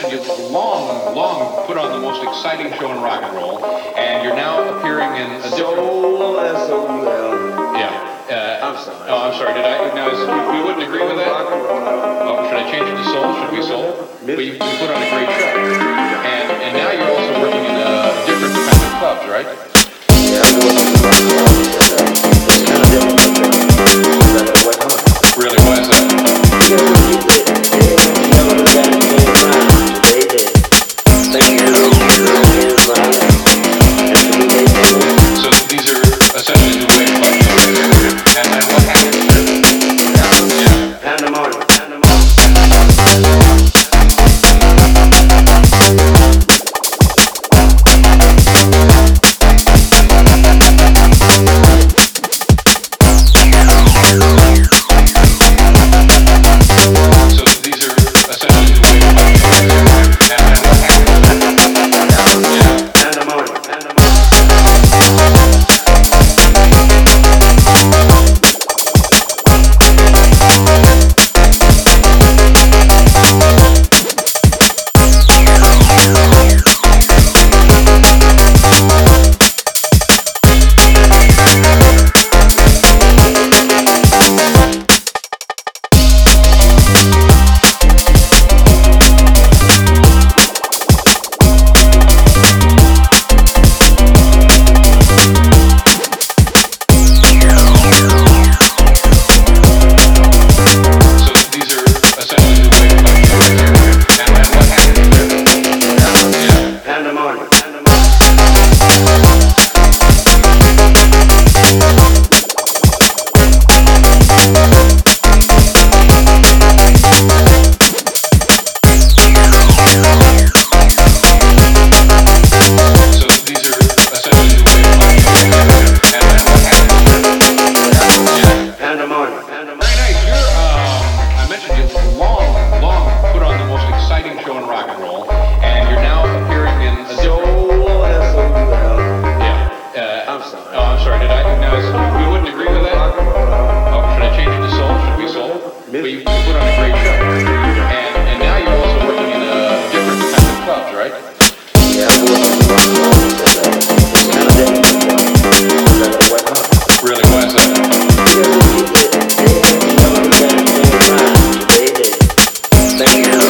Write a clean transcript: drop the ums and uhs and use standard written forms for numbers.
mentioned you've long put on the most exciting show in rock and roll, and you're now appearing in a different... Yeah. I'm sorry. Oh, I'm sorry. Did I? Now, you wouldn't agree with that? Oh, should I change it to soul? Should we soul? But you put on a great show, and now you're also working in different kinds of clubs, right? Yeah, I'm working in clubs, but it's kind of different. What happened? Really? Why is that? So these are essentially new wave clubs, and then what happens? Yeah. Pandemonium. Really, why is that? Thank you.